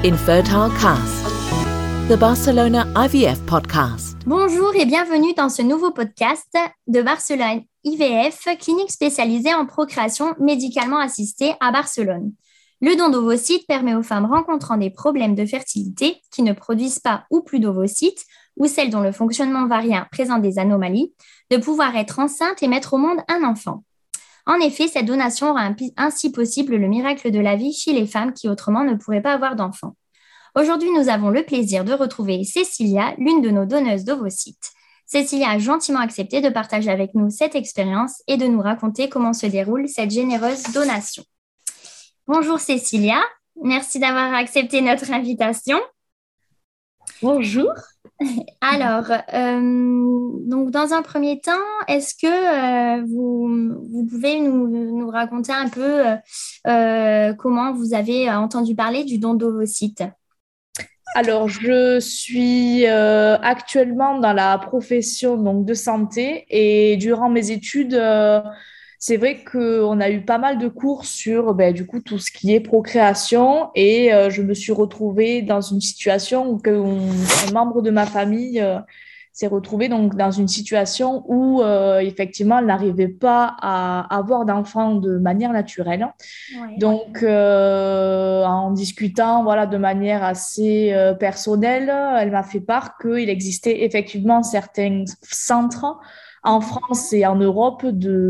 Infertile Cast, the Barcelona IVF podcast. Bonjour et bienvenue dans ce nouveau podcast de Barcelone IVF, clinique spécialisée en procréation médicalement assistée à Barcelone. Le don d'ovocytes permet aux femmes rencontrant des problèmes de fertilité qui ne produisent pas ou plus d'ovocytes ou celles dont le fonctionnement ovarien présente des anomalies de pouvoir être enceintes et mettre au monde un enfant. En effet, cette donation rend ainsi possible le miracle de la vie chez les femmes qui autrement ne pourraient pas avoir d'enfants. Aujourd'hui, nous avons le plaisir de retrouver Cécilia, l'une de nos donneuses d'ovocytes. Cécilia a gentiment accepté de partager avec nous cette expérience et de nous raconter comment se déroule cette généreuse donation. Bonjour Cécilia, merci d'avoir accepté notre invitation. Bonjour. Alors, donc dans un premier temps, est-ce que vous pouvez nous raconter un peu comment vous avez entendu parler du don d'ovocytes ? Alors, je suis actuellement dans la profession donc, de santé et durant mes études, c'est vrai qu'on a eu pas mal de cours sur du coup, tout ce qui est procréation et je me suis retrouvée dans une situation où un membre de ma famille s'est retrouvé donc, dans une situation où effectivement, elle n'arrivait pas à avoir d'enfants de manière naturelle. Ouais. Donc, en discutant de manière assez personnelle, elle m'a fait part qu'il existait effectivement certains centres en France et en Europe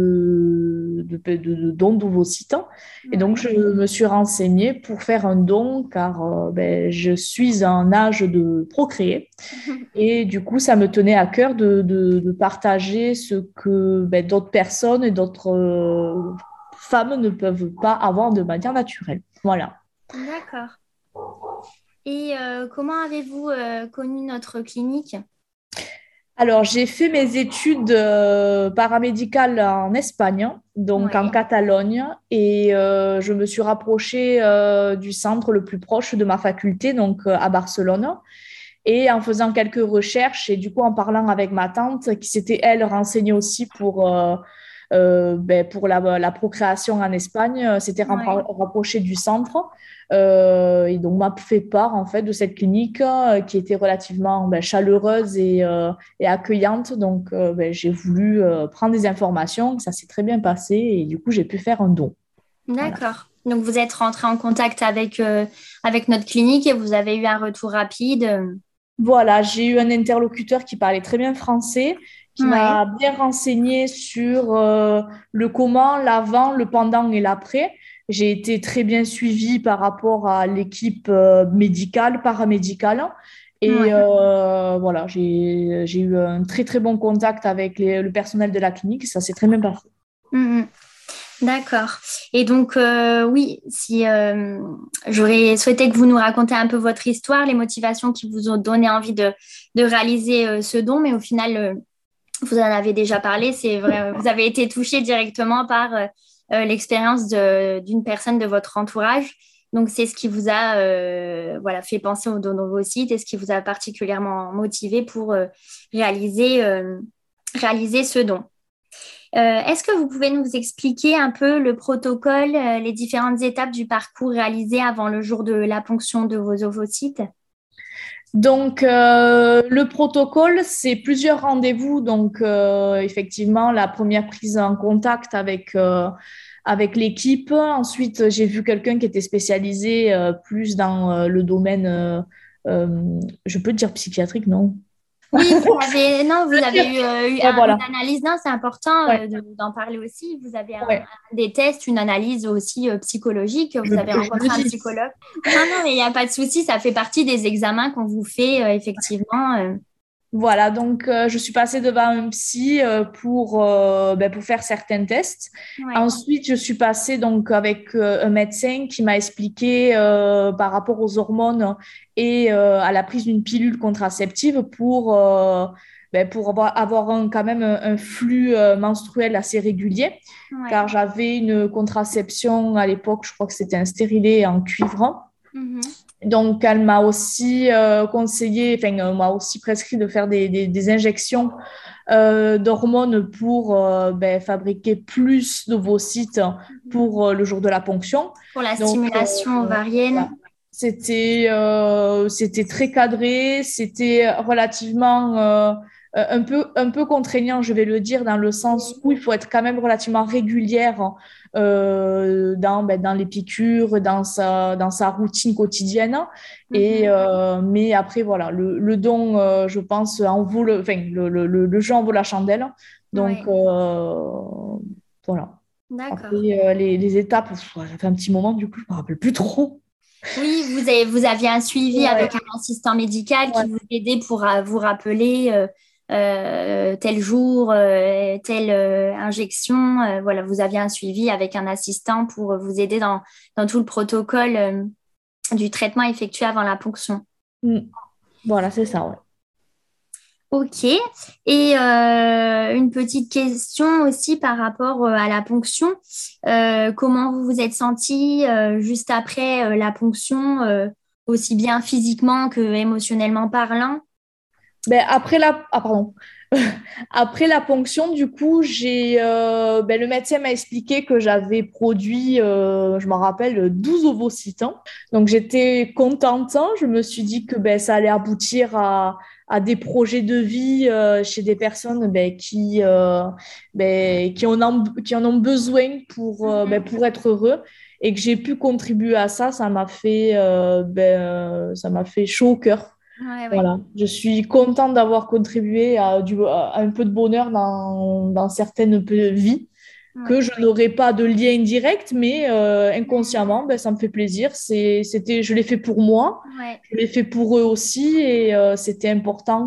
de dons d'ovocytes. Et donc, je me suis renseignée pour faire un don car je suis en âge de procréer. Et du coup, ça me tenait à cœur de partager ce que d'autres personnes et d'autres femmes ne peuvent pas avoir de manière naturelle. Voilà. D'accord. Et comment avez-vous connu notre clinique ? Alors, j'ai fait mes études paramédicales en Espagne, donc en Catalogne, et je me suis rapprochée du centre le plus proche de ma faculté, donc à Barcelone. Et en faisant quelques recherches et du coup en parlant avec ma tante qui s'était, elle, renseignée aussi pour la procréation en Espagne, s'était rapprochée du centre et donc m'a fait part en fait de cette clinique qui était relativement chaleureuse et accueillante. Donc j'ai voulu prendre des informations, ça s'est très bien passé et du coup j'ai pu faire un don. D'accord. Voilà. Donc vous êtes rentré en contact avec notre clinique et vous avez eu un retour rapide. Voilà, j'ai eu un interlocuteur qui parlait très bien français, qui m'a bien renseigné sur le comment, l'avant, le pendant et l'après. J'ai été très bien suivie par rapport à l'équipe médicale, paramédicale. Et voilà, j'ai eu un très, très bon contact avec le personnel de la clinique. Ça s'est très bien passé. Mm-hmm. D'accord. Et donc, si j'aurais souhaité que vous nous racontiez un peu votre histoire, les motivations qui vous ont donné envie de réaliser ce don, mais au final, vous en avez déjà parlé, c'est vrai, vous avez été touchée directement par l'expérience d'une personne de votre entourage. Donc, c'est ce qui vous a fait penser au don d'ovocytes et ce qui vous a particulièrement motivé pour réaliser ce don. Est-ce que vous pouvez nous expliquer un peu le protocole, les différentes étapes du parcours réalisé avant le jour de la ponction de vos ovocytes ? Donc, le protocole, c'est plusieurs rendez-vous. Donc, effectivement, la première prise en contact avec l'équipe. Ensuite, j'ai vu quelqu'un qui était spécialisé plus dans le domaine, je peux dire psychiatrique, non ? Oui, vous avez eu une analyse. Non, c'est important d'en parler aussi. Vous avez des tests, une analyse aussi psychologique. Vous avez rencontré un psychologue. Non, mais il n'y a pas de souci. Ça fait partie des examens qu'on vous fait, effectivement. Voilà, donc je suis passée devant un psy pour faire certains tests. Ouais. Ensuite, je suis passée donc avec un médecin qui m'a expliqué par rapport aux hormones et à la prise d'une pilule contraceptive pour avoir quand même un flux menstruel assez régulier, car j'avais une contraception à l'époque, je crois que c'était un stérilet en cuivre. Donc, elle m'a aussi m'a aussi prescrit de faire des injections d'hormones pour fabriquer plus d'ovocytes pour le jour de la ponction. Pour la stimulation ovarienne. C'était très cadré, c'était relativement un peu contraignant, je vais le dire, dans le sens où il faut être quand même relativement régulière dans les piqûres, dans sa routine quotidienne. Mais après, voilà, le don, je pense, le jeu en vaut la chandelle. Donc, voilà. D'accord. Après, les étapes, ça fait un petit moment, du coup, je ne me rappelle plus trop. Oui, vous aviez un suivi avec un assistant médical qui vous aidait pour vous rappeler tel jour, telle injection. Voilà, vous aviez un suivi avec un assistant pour vous aider dans tout le protocole du traitement effectué avant la ponction. Voilà, c'est ça, ouais. Ok. Et une petite question aussi par rapport à la ponction. Comment vous vous êtes senti juste après la ponction, aussi bien physiquement que émotionnellement parlant? Après la ponction, du coup, le médecin m'a expliqué que j'avais produit, je m'en rappelle, 12 ovocytes. Donc, j'étais contente. Je me suis dit que ça allait aboutir à des projets de vie chez des personnes qui en ont besoin pour être heureux. Et que j'ai pu contribuer à ça, ça m'a fait chaud au cœur. Ouais. Voilà, je suis contente d'avoir contribué à un peu de bonheur dans certaines vies que je n'aurais pas de lien indirect, mais inconsciemment, ça me fait plaisir. Je l'ai fait pour moi, je l'ai fait pour eux aussi, et c'était important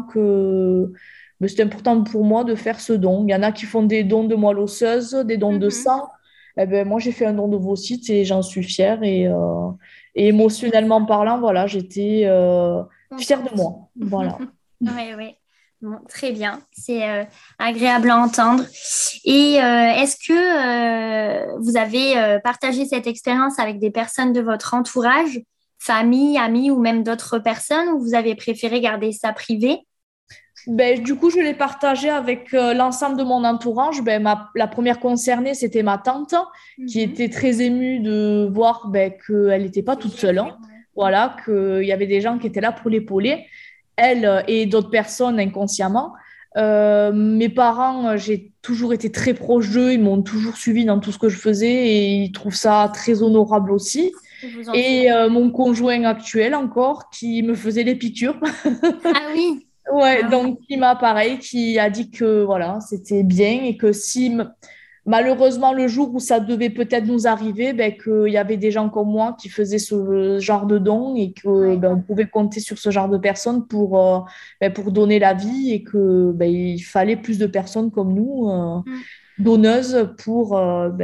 pour moi de faire ce don. Il y en a qui font des dons de moelle osseuse, des dons de sang. Moi, j'ai fait un don d'ovocytes et j'en suis fière. Et émotionnellement parlant, voilà, j'étais fière de moi. Voilà. Oui. Bon, très bien, c'est agréable à entendre. Et est-ce que vous avez partagé cette expérience avec des personnes de votre entourage, famille, amis ou même d'autres personnes, ou vous avez préféré garder ça privé? Du coup, je l'ai partagé avec l'ensemble de mon entourage. La première concernée, c'était ma tante, qui était très émue de voir qu'elle n'était pas toute seule. Voilà, qu'il y avait des gens qui étaient là pour l'épauler, elle et d'autres personnes inconsciemment. Mes parents, j'ai toujours été très proche d'eux, ils m'ont toujours suivi dans tout ce que je faisais et ils trouvent ça très honorable aussi. Et mon conjoint actuel encore, qui me faisait les piqûres. Ah oui. Ouais, donc qui a dit que voilà, c'était bien et que si malheureusement le jour où ça devait peut-être nous arriver, qu'il y avait des gens comme moi qui faisaient ce genre de dons et que on pouvait compter sur ce genre de personnes pour donner la vie et que il fallait plus de personnes comme nous donneuses pour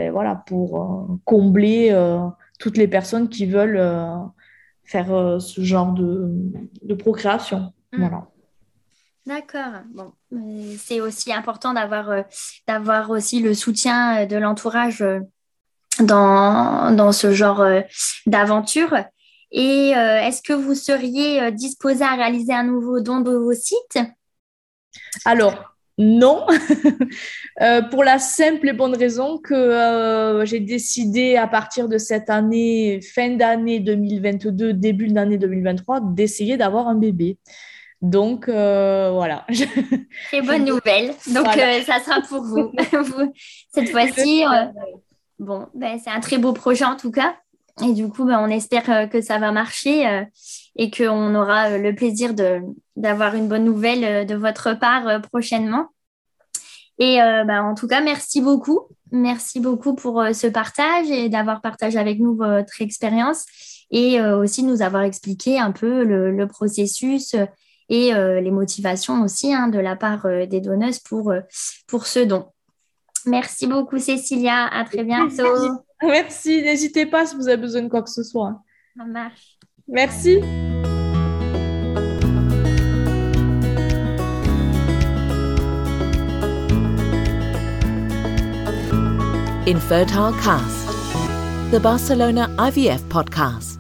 combler toutes les personnes qui veulent faire ce genre de procréation. Voilà. D'accord. Bon, c'est aussi important d'avoir aussi le soutien de l'entourage dans ce genre d'aventure. Et est-ce que vous seriez disposé à réaliser un nouveau don d'ovocytes? Alors, non, pour la simple et bonne raison que j'ai décidé à partir de cette année, fin d'année 2022, début d'année 2023, d'essayer d'avoir un bébé. Donc, voilà. Très bonne nouvelle. Donc, voilà. Ça sera pour vous. Cette fois-ci, c'est un très beau projet en tout cas. Et du coup, on espère que ça va marcher et qu'on aura le plaisir d'avoir une bonne nouvelle de votre part prochainement. Et en tout cas, merci beaucoup. Merci beaucoup pour ce partage et d'avoir partagé avec nous votre expérience et aussi nous avoir expliqué un peu le processus et les motivations aussi de la part des donneuses pour ce don. Merci beaucoup, Cécilia. À très bientôt. Merci. N'hésitez pas si vous avez besoin de quoi que ce soit. Ça marche. Merci. Infertile Cast, the Barcelona IVF podcast.